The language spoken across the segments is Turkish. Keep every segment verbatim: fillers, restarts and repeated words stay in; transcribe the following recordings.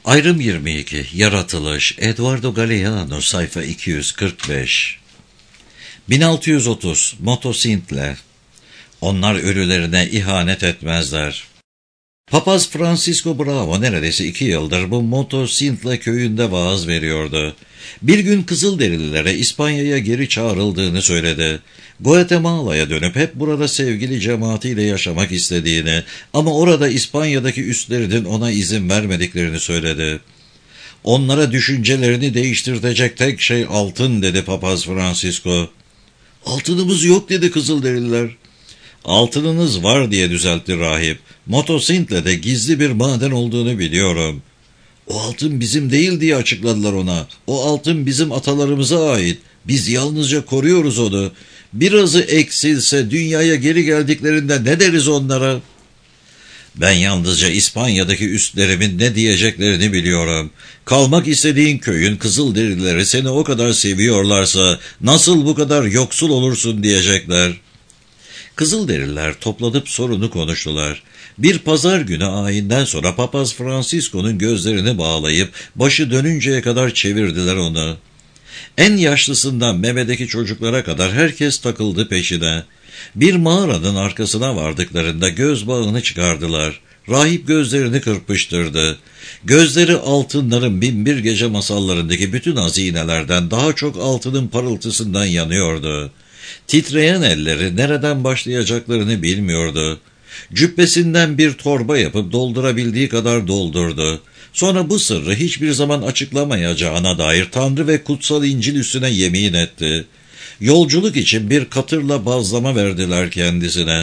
Ayrım yirmi iki. Yaratılış. Eduardo Galeano, sayfa iki yüz kırk beş. bin altı yüz otuz. Motosintle. Onlar ölülerine ihanet etmezler. Papaz Francisco Bravo neredeyse iki yıldır bu Motosintle köyünde vaaz veriyordu. Bir gün Kızılderililere İspanya'ya geri çağrıldığını söyledi. Guatemala'ya dönüp hep burada sevgili cemaatiyle yaşamak istediğini ama orada İspanya'daki üstlerinin ona izin vermediklerini söyledi. Onlara düşüncelerini değiştirecek tek şey altın dedi Papaz Francisco. Altınımız yok dedi Kızılderililer. Altınınız var diye düzeltti rahip. Motosintle'de gizli bir maden olduğunu biliyorum. O altın bizim değil diye açıkladılar ona. O altın bizim atalarımıza ait. Biz yalnızca koruyoruz onu. Birazı eksilse dünyaya geri geldiklerinde ne deriz onlara? Ben yalnızca İspanya'daki üstlerimin ne diyeceklerini biliyorum. Kalmak istediğin köyün Kızılderilileri seni o kadar seviyorlarsa nasıl bu kadar yoksul olursun diyecekler. Kızılderililer toplanıp sorunu konuştular. Bir pazar günü ayinden sonra Papaz Francisco'nun gözlerini bağlayıp başı dönünceye kadar çevirdiler onu. En yaşlısından Mehmet'teki çocuklara kadar herkes takıldı peşine. Bir mağaranın arkasına vardıklarında göz bağını çıkardılar. Rahip gözlerini kırpıştırdı. Gözleri altınların binbir gece masallarındaki bütün hazinelerden daha çok altının parıltısından yanıyordu. Titreyen elleri nereden başlayacaklarını bilmiyordu. Cübbesinden bir torba yapıp doldurabildiği kadar doldurdu. Sonra bu sırrı hiçbir zaman açıklamayacağına dair Tanrı ve kutsal İncil üstüne yemin etti. Yolculuk için bir katırla bazlama verdiler kendisine.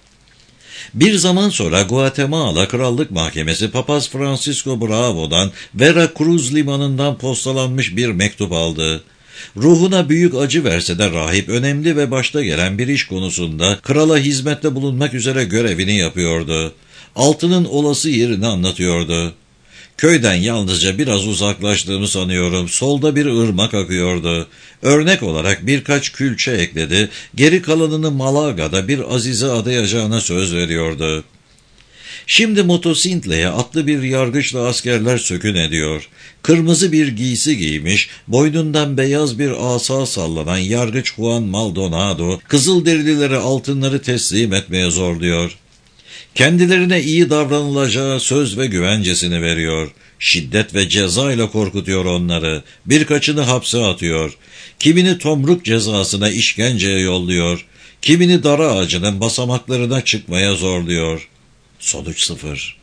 Bir zaman sonra Guatemala Krallık Mahkemesi Papaz Francisco Bravo'dan Veracruz limanından postalanmış bir mektup aldı. Ruhuna büyük acı verse de rahip önemli ve başta gelen bir iş konusunda krala hizmette bulunmak üzere görevini yapıyordu. Altının olası yerini anlatıyordu. Köyden yalnızca biraz uzaklaştığımı sanıyorum. Solda bir ırmak akıyordu. Örnek olarak birkaç külçe ekledi. Geri kalanını Malaga'da bir azize adayacağına söz veriyordu. Şimdi Motosintle'ye atlı bir yargıçla askerler sökün ediyor. Kırmızı bir giysi giymiş, boynundan beyaz bir asa sallanan yargıç Juan Maldonado, Kızılderililere altınları teslim etmeye zorluyor. Kendilerine iyi davranılacağı söz ve güvencesini veriyor. Şiddet ve ceza ile korkutuyor onları. Birkaçını hapse atıyor. Kimini tomruk cezasına, işkenceye yolluyor. Kimini dar ağacının basamaklarına çıkmaya zorluyor. Sonuç sıfır.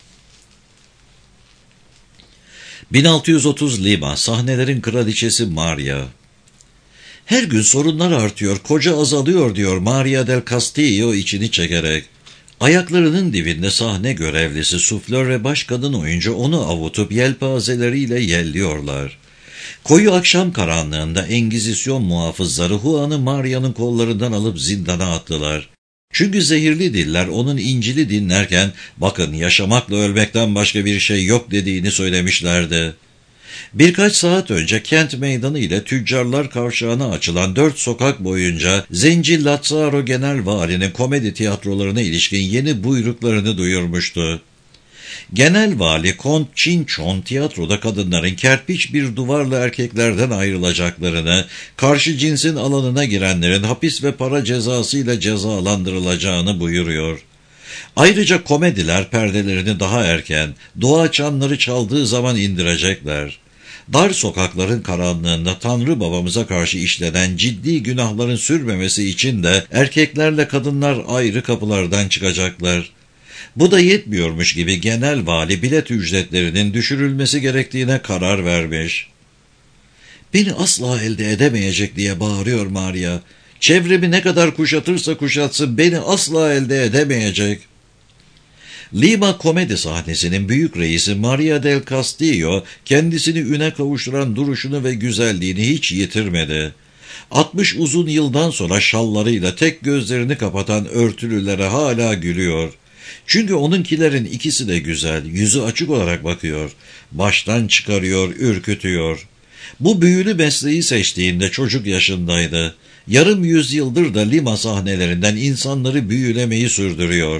bin altı yüz otuz Lima, sahnelerin kraliçesi Maria. Her gün sorunlar artıyor, koca azalıyor diyor Maria del Castillo içini çekerek. Ayaklarının dibinde sahne görevlisi, suflör ve baş kadın oyuncu onu avutup yelpazeleriyle yelliyorlar. Koyu akşam karanlığında Engizisyon muhafızları Juan'ı Maria'nın kollarından alıp zindana attılar. Çünkü zehirli diller onun İncil'i dinlerken bakın yaşamakla ölmekten başka bir şey yok dediğini söylemişlerdi. Birkaç saat önce kent meydanı ile tüccarlar kavşağına açılan dört sokak boyunca Zenci Lazzaro Genel Vali'nin komedi tiyatrolarına ilişkin yeni buyruklarını duyurmuştu. Genel Vali Kont Çinçon tiyatroda kadınların kerpiç bir duvarla erkeklerden ayrılacaklarını, karşı cinsin alanına girenlerin hapis ve para cezasıyla cezalandırılacağını buyuruyor. Ayrıca komediler perdelerini daha erken, dua çanları çaldığı zaman indirecekler. Dar sokakların karanlığında Tanrı babamıza karşı işlenen ciddi günahların sürmemesi için de erkeklerle kadınlar ayrı kapılardan çıkacaklar. Bu da yetmiyormuş gibi genel vali bilet ücretlerinin düşürülmesi gerektiğine karar vermiş. Beni asla elde edemeyecek diye bağırıyor Maria. Çevremi ne kadar kuşatırsa kuşatsın beni asla elde edemeyecek. Lima komedi sahnesinin büyük reisi Maria del Castillo kendisini üne kavuşturan duruşunu ve güzelliğini hiç yitirmedi. altmış uzun yıldan sonra şallarıyla tek gözlerini kapatan örtülülere hala gülüyor. Çünkü onunkilerin ikisi de güzel, yüzü açık olarak bakıyor, baştan çıkarıyor, ürkütüyor. Bu büyülü mesleği seçtiğinde çocuk yaşındaydı. Yarım yüzyıldır da Lima sahnelerinden insanları büyülemeyi sürdürüyor.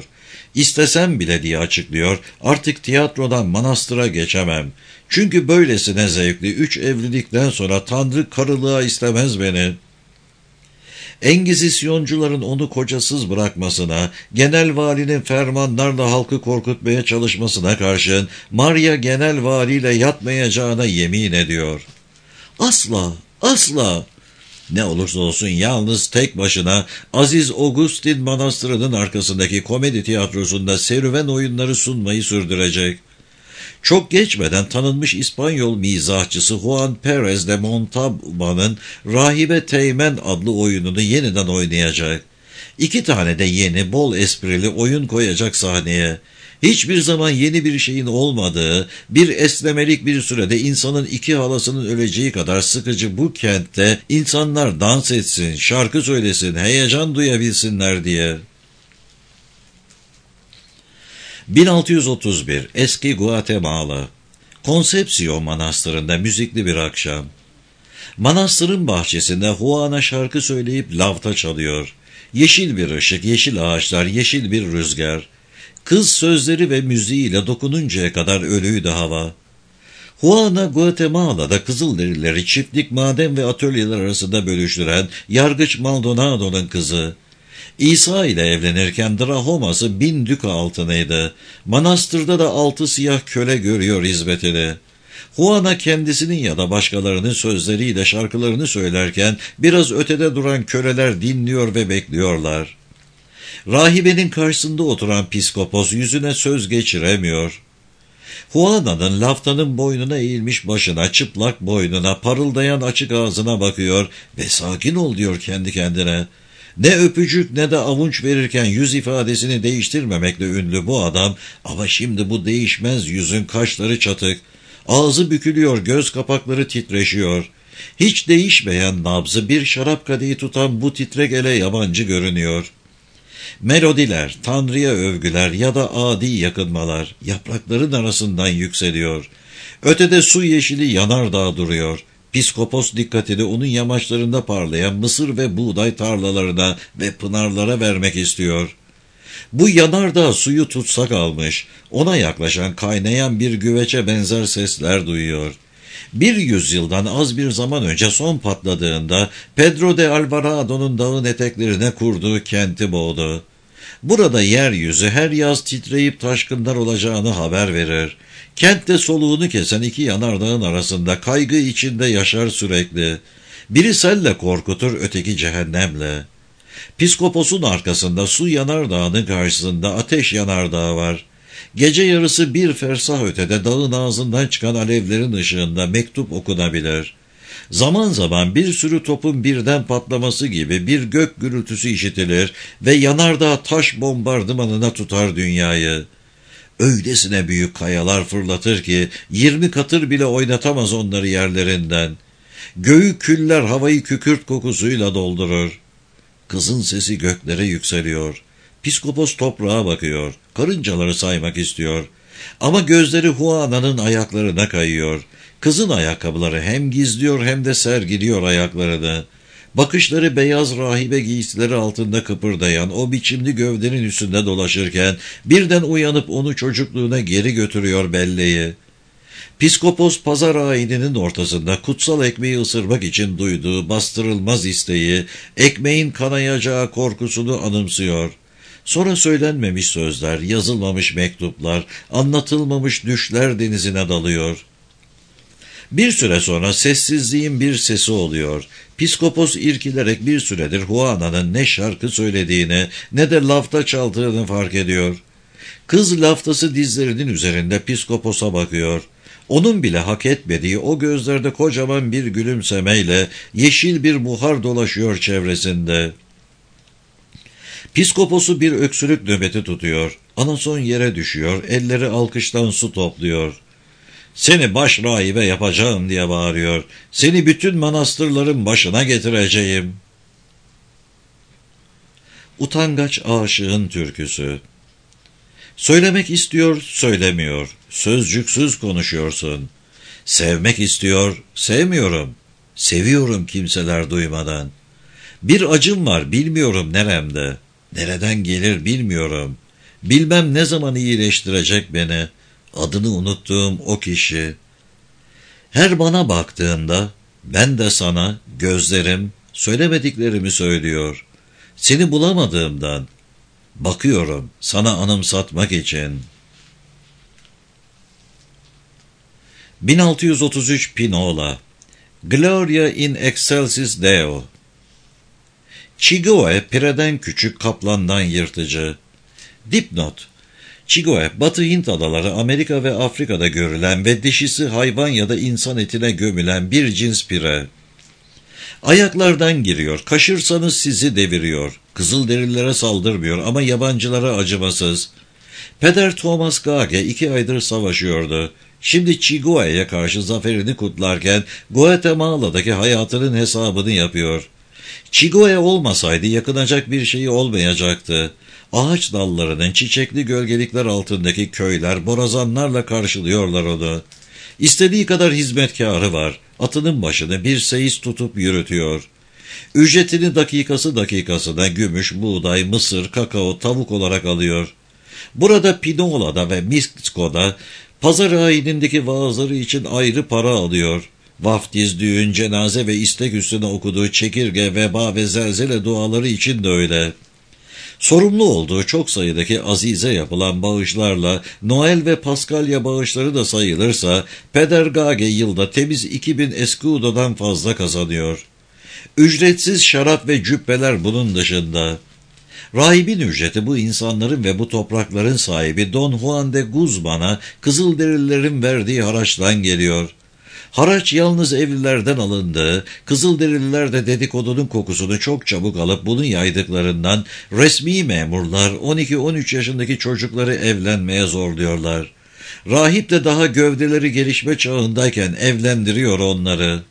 İstesem bile diye açıklıyor, artık tiyatrodan manastıra geçemem. Çünkü böylesine zevkli üç evlilikten sonra Tanrı karılığa istemez beni. Engizisyoncuların onu kocasız bırakmasına, genel valinin fermanlarla halkı korkutmaya çalışmasına karşın Maria genel valiyle yatmayacağına yemin ediyor. Asla, asla! Ne olursa olsun yalnız tek başına Aziz Augustin Manastırı'nın arkasındaki komedi tiyatrosunda serüven oyunları sunmayı sürdürecek. Çok geçmeden tanınmış İspanyol mizahçısı Juan Perez de Montalba'nın Rahibe Teğmen adlı oyununu yeniden oynayacak. İki tane de yeni, bol esprili oyun koyacak sahneye. Hiçbir zaman yeni bir şeyin olmadığı, bir esnemelik bir sürede insanın iki halasının öleceği kadar sıkıcı bu kentte insanlar dans etsin, şarkı söylesin, heyecan duyabilsinler diye. bin altı yüz otuz bir Eski Guatemala. Concepción Manastırı'nda müzikli bir akşam. Manastırın bahçesinde Juana şarkı söyleyip lavta çalıyor. Yeşil bir ışık, yeşil ağaçlar, yeşil bir rüzgar. Kız sözleri ve müziğiyle dokununcaya kadar ölüydü hava. Juana Guatemala'da Kızılderilileri çiftlik, maden ve atölyeler arasında bölüştüren Yargıç Maldonado'nun kızı. İsa ile evlenirken drahoması bin düka altınıydı. Manastırda da altı siyah köle görüyor hizmetini. Juana kendisinin ya da başkalarının sözleriyle şarkılarını söylerken biraz ötede duran köleler dinliyor ve bekliyorlar. Rahibenin karşısında oturan piskopos yüzüne söz geçiremiyor. Juana'nın laftanın boynuna eğilmiş başına, çıplak boynuna, parıldayan açık ağzına bakıyor ve sakin ol diyor kendi kendine. Ne öpücük ne de avunç verirken yüz ifadesini değiştirmemekle ünlü bu adam, ama şimdi bu değişmez yüzün kaşları çatık, ağzı bükülüyor, göz kapakları titreşiyor. Hiç değişmeyen nabzı bir şarap kadehi tutan bu titrek ele yabancı görünüyor. Melodiler, Tanrı'ya övgüler ya da adi yakınmalar yaprakların arasından yükseliyor. Ötede su yeşili yanardağ duruyor. Piskopos dikkatini onun yamaçlarında parlayan mısır ve buğday tarlalarına ve pınarlara vermek istiyor. Bu yanardağ suyu tutsak almış, ona yaklaşan kaynayan bir güveçe benzer sesler duyuyor. Bir yüzyıldan az bir zaman önce son patladığında Pedro de Alvarado'nun dağın eteklerine kurduğu kenti boğdu. Burada yeryüzü her yaz titreyip taşkınlar olacağını haber verir. Kentte soluğunu kesen iki yanardağın arasında kaygı içinde yaşar sürekli. Biri selle korkutur, öteki cehennemle. Piskoposun arkasında su yanardağının karşısında ateş yanardağı var. Gece yarısı bir fersah ötede dağın ağzından çıkan alevlerin ışığında mektup okunabilir. Zaman zaman bir sürü topun birden patlaması gibi bir gök gürültüsü işitilir ve yanardağ taş bombardımanına tutar dünyayı. Öylesine büyük kayalar fırlatır ki yirmi katır bile oynatamaz onları yerlerinden. Göğü küller havayı kükürt kokusuyla doldurur. Kızın sesi göklere yükseliyor. Piskopos toprağa bakıyor. Karıncaları saymak istiyor. Ama gözleri Juana'nın ayaklarına kayıyor. Kızın ayakkabıları hem gizliyor hem de sergiliyor ayaklarını. Bakışları beyaz rahibe giysileri altında kıpırdayan o biçimli gövdenin üstünde dolaşırken birden uyanıp onu çocukluğuna geri götürüyor belleği. Piskopos pazar ayininin ortasında kutsal ekmeği ısırmak için duyduğu bastırılmaz isteği, ekmeğin kanayacağı korkusunu anımsıyor. Sonra söylenmemiş sözler, yazılmamış mektuplar, anlatılmamış düşler denizine dalıyor. Bir süre sonra sessizliğin bir sesi oluyor. Piskopos irkilerek bir süredir Juana'nın ne şarkı söylediğini ne de lafta çaldığını fark ediyor. Kız laftası dizlerinin üzerinde piskoposa bakıyor. Onun bile hak etmediği o gözlerde kocaman bir gülümsemeyle yeşil bir buhar dolaşıyor çevresinde. Piskoposu bir öksürük nöbeti tutuyor. Anason yere düşüyor, elleri alkıştan su topluyor. Seni baş rahibe yapacağım diye bağırıyor. Seni bütün manastırların başına getireceğim. Utangaç aşığın türküsü. Söylemek istiyor, söylemiyor. Sözcüksüz konuşuyorsun. Sevmek istiyor, sevmiyorum. Seviyorum kimseler duymadan. Bir acım var, bilmiyorum neremde. Nereden gelir bilmiyorum. Bilmem ne zaman iyileştirecek beni. Adını unuttuğum o kişi. Her bana baktığında ben de sana, gözlerim söylemediklerimi söylüyor. Seni bulamadığımdan bakıyorum sana anımsatmak için. bin altı yüz otuz üç Pinola Gloria in excelsis Deo. Chigoe pireden küçük, kaplandan yırtıcı. Dipnot: Chigoe, Batı Hint adaları, Amerika ve Afrika'da görülen ve dişisi hayvan ya da insan etine gömülen bir cins pire. Ayaklardan giriyor, kaşırsanız sizi deviriyor. Kızılderililere saldırmıyor ama yabancılara acımasız. Peder Thomas Gage iki aydır savaşıyordu. Şimdi Chigoe'ye karşı zaferini kutlarken Guatemala'daki hayatının hesabını yapıyor. Chigoe olmasaydı yakınacak bir şeyi olmayacaktı. Ağaç dallarının çiçekli gölgelikler altındaki köyler borazanlarla karşılıyorlar onu. İstediği kadar hizmetkarı var. Atının başını bir seyis tutup yürütüyor. Ücretini dakikası dakikasına gümüş, buğday, mısır, kakao, tavuk olarak alıyor. Burada Pinola'da ve Misko'da pazar ayinindeki vaazları için ayrı para alıyor. Vaftiz, düğün, cenaze ve istek üstüne okuduğu çekirge, veba ve zelzele duaları için de öyle. Sorumlu olduğu çok sayıdaki azize yapılan bağışlarla Noel ve Paskalya bağışları da sayılırsa Peder Gage yılda temiz iki bin escudo'dan fazla kazanıyor. Ücretsiz şarap ve cübbeler bunun dışında. Rahibin ücreti bu insanların ve bu toprakların sahibi Don Juan de Guzman'a Kızılderililerin verdiği haraçtan geliyor. Haraç yalnız evlilerden alındığı, Kızılderililer de dedikodunun kokusunu çok çabuk alıp bunu yaydıklarından resmi memurlar on iki on üç yaşındaki çocukları evlenmeye zorluyorlar. Rahip de daha gövdeleri gelişme çağındayken evlendiriyor onları.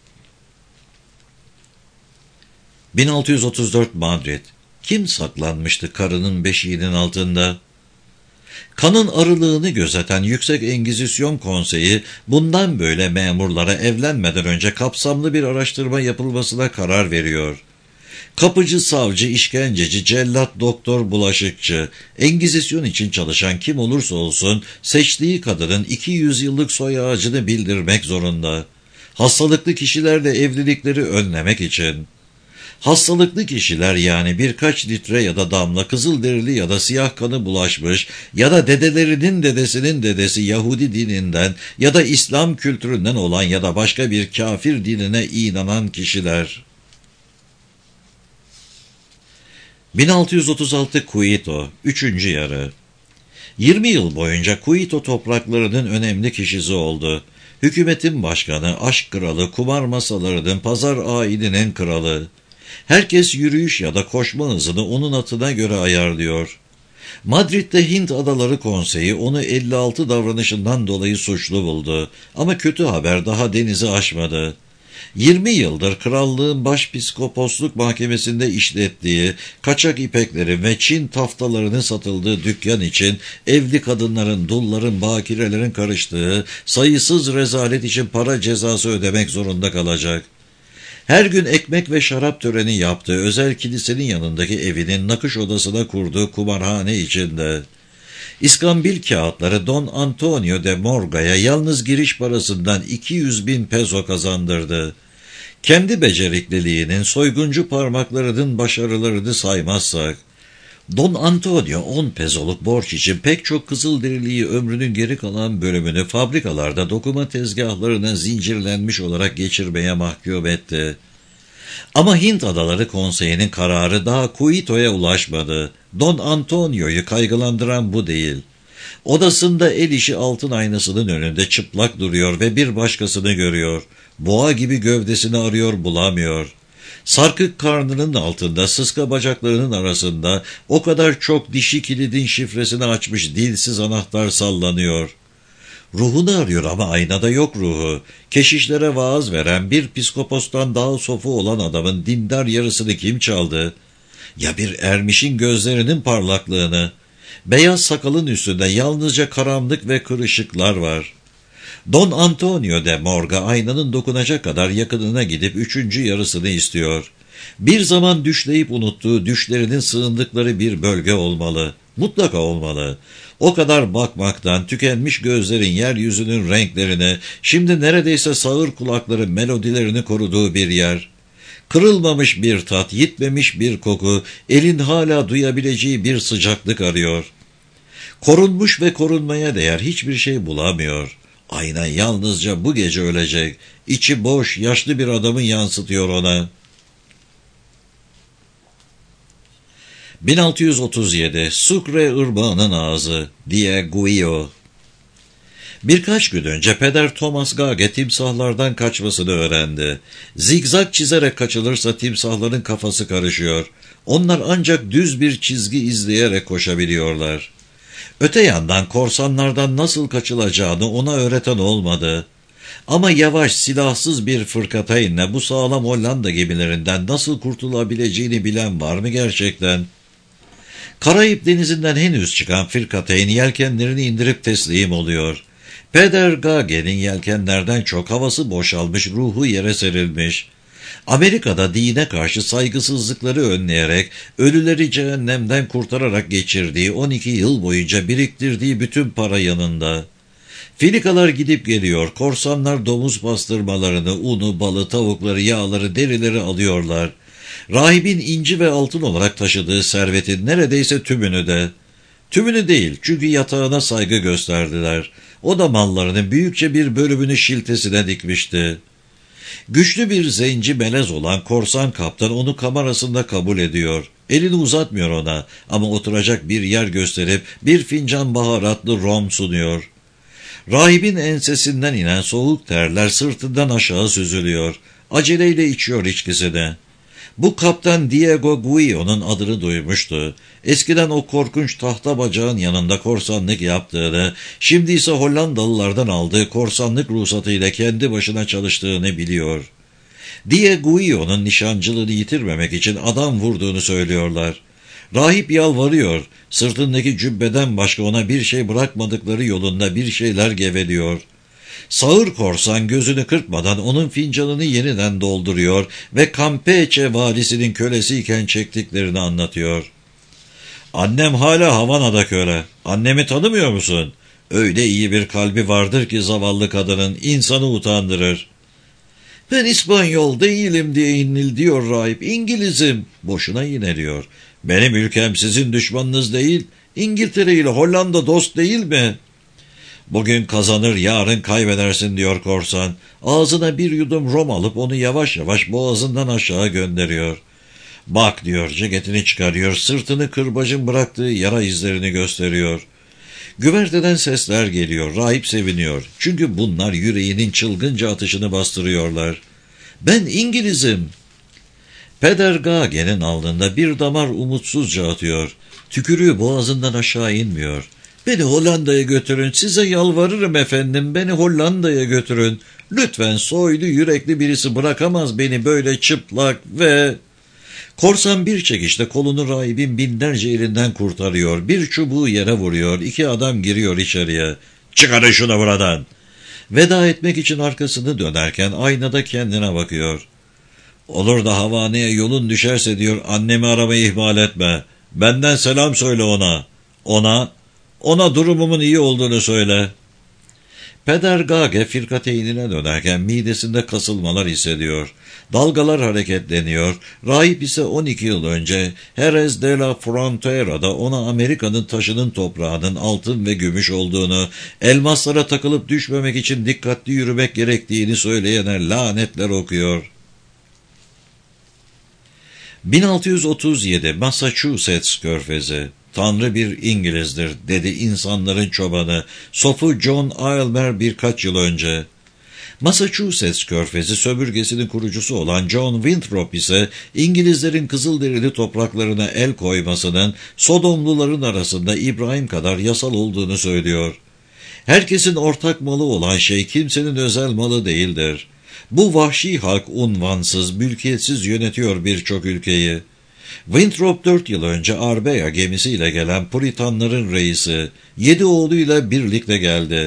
bin altı yüz otuz dört Madrid. Kim saklanmıştı karının beşiğinin altında? Kanın arılığını gözeten Yüksek Engizisyon Konseyi bundan böyle memurlara evlenmeden önce kapsamlı bir araştırma yapılmasına karar veriyor. Kapıcı, savcı, işkenceci, cellat, doktor, bulaşıkçı, Engizisyon için çalışan kim olursa olsun seçtiği kadının iki yüz yıllık soy ağacını bildirmek zorunda. Hastalıklı kişilerle evlilikleri önlemek için. Hastalıklı kişiler, yani birkaç litre ya da damla Kızılderili ya da siyah kanı bulaşmış ya da dedelerinin dedesinin dedesi Yahudi dininden ya da İslam kültüründen olan ya da başka bir kafir dinine inanan kişiler. bin altı yüz otuz altı Quito, üçüncü yarı. yirmi yıl boyunca Quito topraklarının önemli kişisi oldu. Hükümetin başkanı, aşk kralı, kumar masalarının, pazar ayininin kralı. Herkes yürüyüş ya da koşma hızını onun atına göre ayarlıyor. Madrid'de Hint Adaları Konseyi onu elli altı davranışından dolayı suçlu buldu. Ama kötü haber daha denizi aşmadı. yirmi yıldır krallığın başpiskoposluk mahkemesinde işlettiği, kaçak ipeklerin ve Çin taftalarının satıldığı dükkan için evli kadınların, dulların, bakirelerin karıştığı sayısız rezalet için para cezası ödemek zorunda kalacak. Her gün ekmek ve şarap töreni yaptığı özel kilisenin yanındaki evinin nakış odasına kurduğu kumarhane içinde. İskambil kağıtları Don Antonio de Morga'ya yalnız giriş parasından iki yüz bin peso kazandırdı. Kendi becerikliliğinin, soyguncu parmaklarının başarılarını saymazsak, Don Antonio on pezoluk borç için pek çok Kızılderiliyi ömrünün geri kalan bölümünü fabrikalarda dokuma tezgahlarına zincirlenmiş olarak geçirmeye mahkum etti. Ama Hint Adaları Konseyi'nin kararı daha Quito'ya ulaşmadı. Don Antonio'yu kaygılandıran bu değil. Odasında el işi altın aynasının önünde çıplak duruyor ve bir başkasını görüyor. Boğa gibi gövdesini arıyor, bulamıyor. Sarkık karnının altında, sıska bacaklarının arasında o kadar çok dişi kilidin şifresini açmış dilsiz anahtar sallanıyor. Ruhunu arıyor ama aynada yok ruhu. Keşişlere vaaz veren bir psikopostan daha sofu olan adamın dindar yarısını kim çaldı? Ya bir ermişin gözlerinin parlaklığını? Beyaz sakalın üstünde yalnızca karanlık ve kırışıklar var. Don Antonio de Morga aynanın dokunacak kadar yakınına gidip üçüncü yarısını istiyor. Bir zaman düşleyip unuttuğu düşlerinin sığındıkları bir bölge olmalı. Mutlaka olmalı. O kadar bakmaktan tükenmiş gözlerin yeryüzünün renklerini, şimdi neredeyse sağır kulakların melodilerini koruduğu bir yer. Kırılmamış bir tat, yitmemiş bir koku, elin hala duyabileceği bir sıcaklık arıyor. Korunmuş ve korunmaya değer hiçbir şey bulamıyor. Ayna yalnızca bu gece ölecek. İçi boş, yaşlı bir adamı yansıtıyor ona. bin altı yüz otuz yedi Sucre Irmağı'nın ağzı Dieguillo. Birkaç gün önce peder Thomas Gage timsahlardan kaçmasını öğrendi. Zigzag çizerek kaçılırsa timsahların kafası karışıyor. Onlar ancak düz bir çizgi izleyerek koşabiliyorlar. Öte yandan korsanlardan nasıl kaçılacağını ona öğreten olmadı. Ama yavaş, silahsız bir fırkateynle bu sağlam Hollanda gemilerinden nasıl kurtulabileceğini bilen var mı gerçekten? Karayip denizinden henüz çıkan fırkateyn yelkenlerini indirip teslim oluyor. Peder Gage'nin yelkenlerden çok havası boşalmış, ruhu yere serilmiş. Amerika'da dine karşı saygısızlıkları önleyerek, ölüleri cehennemden kurtararak geçirdiği on iki yıl boyunca biriktirdiği bütün para yanında. Filikalar gidip geliyor, korsanlar domuz pastırmalarını, unu, balı, tavukları, yağları, derileri alıyorlar. Rahibin inci ve altın olarak taşıdığı servetin neredeyse tümünü de. Tümünü değil, çünkü yatağına saygı gösterdiler. O da mallarının büyükçe bir bölümünü şiltesine dikmişti. Güçlü bir zenci melez olan korsan kaptan onu kamerasında kabul ediyor. Elini uzatmıyor ona ama oturacak bir yer gösterip bir fincan baharatlı rom sunuyor. Rahibin ensesinden inen soğuk terler sırtından aşağı süzülüyor. Aceleyle içiyor içkisini. Bu kaptan Diego Guillo'nun adını duymuştu. Eskiden o korkunç tahta bacağın yanında korsanlık yaptığını, şimdi ise Hollandalılardan aldığı korsanlık ruhsatıyla kendi başına çalıştığını biliyor. Diego Guillo'nun nişancılığını yitirmemek için adam vurduğunu söylüyorlar. Rahip yalvarıyor, sırtındaki cübbeden başka ona bir şey bırakmadıkları yolunda bir şeyler geveliyor. Sağır korsan gözünü kırpmadan onun fincanını yeniden dolduruyor ve Campeche valisinin kölesiyken çektiklerini anlatıyor. Annem hala Havana'da köle. Annemi tanımıyor musun? Öyle iyi bir kalbi vardır ki zavallı kadının, insanı utandırır. Ben İspanyol değilim diye inil diyor rahip. İngilizim. Boşuna yineliyor. Benim ülkem sizin düşmanınız değil. İngiltere ile Hollanda dost değil mi? Bugün kazanır, yarın kaybedersin diyor korsan. Ağzına bir yudum rom alıp onu yavaş yavaş boğazından aşağı gönderiyor. Bak diyor, ceketini çıkarıyor, sırtını kırbacın bıraktığı yara izlerini gösteriyor. Güverteden sesler geliyor, rahip seviniyor. Çünkü bunlar yüreğinin çılgınca atışını bastırıyorlar. Ben İngilizim. Peder Gage'nin alnında bir damar umutsuzca atıyor. Tükürüğü boğazından aşağı inmiyor. Beni Hollanda'ya götürün, size yalvarırım efendim, beni Hollanda'ya götürün. Lütfen soylu yürekli birisi bırakamaz beni böyle çıplak ve... Korsan bir çekişte kolunu rahibin binlerce elinden kurtarıyor. Bir çubuğu yere vuruyor, iki adam giriyor içeriye. Çıkarın şunu buradan. Veda etmek için arkasını dönerken aynada kendine bakıyor. Olur da Havana'ya yolun düşerse diyor, annemi aramayı ihmal etme. Benden selam söyle ona. Ona... Ona durumumun iyi olduğunu söyle. Peder Gage firkateynine dönerken midesinde kasılmalar hissediyor. Dalgalar hareketleniyor. Rahip ise on iki yıl önce Jerez de la Frontera'da ona Amerika'nın taşının toprağının altın ve gümüş olduğunu, elmaslara takılıp düşmemek için dikkatli yürümek gerektiğini söyleyene lanetler okuyor. bin altı yüz otuz yedi Massachusetts Körfezi. Tanrı bir İngilizdir, dedi insanların çobanı, sofu John Aylmer birkaç yıl önce. Massachusetts Körfezi sömürgesinin kurucusu olan John Winthrop ise İngilizlerin Kızılderili topraklarına el koymasının Sodomluların arasında İbrahim kadar yasal olduğunu söylüyor. Herkesin ortak malı olan şey kimsenin özel malı değildir. Bu vahşi halk unvansız, mülkiyetsiz yönetiyor birçok ülkeyi. Winthrop dört yıl önce Arbeya gemisiyle gelen Puritanların reisi, yedi oğluyla birlikte geldi.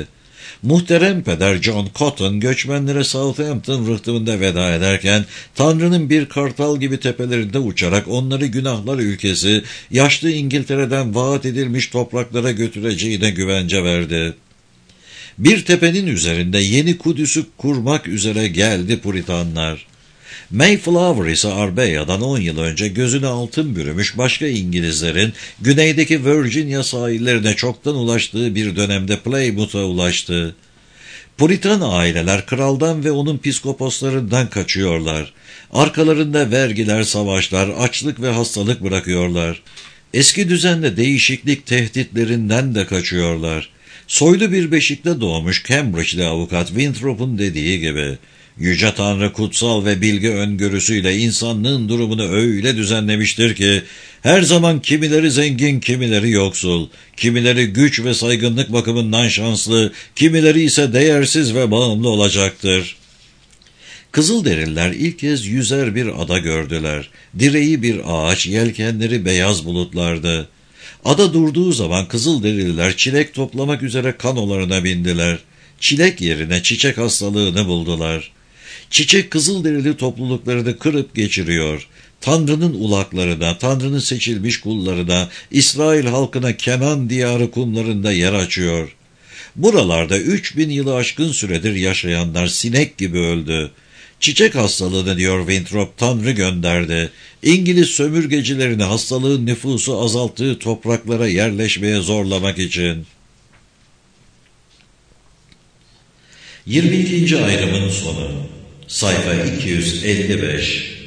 Muhterem peder John Cotton göçmenlere Southampton rıhtımında veda ederken Tanrı'nın bir kartal gibi tepelerinde uçarak onları günahlar ülkesi, yaşlı İngiltere'den vaat edilmiş topraklara götüreceğine güvence verdi. Bir tepenin üzerinde yeni Kudüs'ü kurmak üzere geldi Puritanlar. Mayflower ise Arbeya'dan on yıl önce gözüne altın bürümüş başka İngilizlerin güneydeki Virginia sahillerine çoktan ulaştığı bir dönemde Plymouth'a ulaştı. Puritan aileler kraldan ve onun piskoposlarından kaçıyorlar. Arkalarında vergiler, savaşlar, açlık ve hastalık bırakıyorlar. Eski düzenle değişiklik tehditlerinden de kaçıyorlar. Soylu bir beşikte doğmuş Cambridge'li avukat Winthrop'un dediği gibi, Yüce Tanrı kutsal ve bilgi öngörüsüyle insanlığın durumunu öyle düzenlemiştir ki, her zaman kimileri zengin, kimileri yoksul, kimileri güç ve saygınlık bakımından şanslı, kimileri ise değersiz ve bağımlı olacaktır. Kızılderililer ilk kez yüzer bir ada gördüler. Direği bir ağaç, yelkenleri beyaz bulutlardı. Ada durduğu zaman Kızılderililer çilek toplamak üzere kanolarına bindiler. Çilek yerine çiçek hastalığını buldular. Çiçek Kızılderili topluluklarını kırıp geçiriyor. Tanrı'nın ulaklarına, Tanrı'nın seçilmiş kullarına, İsrail halkına Kenan diyarı kumlarında yer açıyor. Buralarda üç bin yılı aşkın süredir yaşayanlar sinek gibi öldü. Çiçek hastalığını diyor Winthrop, Tanrı gönderdi. İngiliz sömürgecilerini hastalığın nüfusu azalttığı topraklara yerleşmeye zorlamak için. yirmi ikinci ayrımın sonu. Sayfa iki yüz elli beş.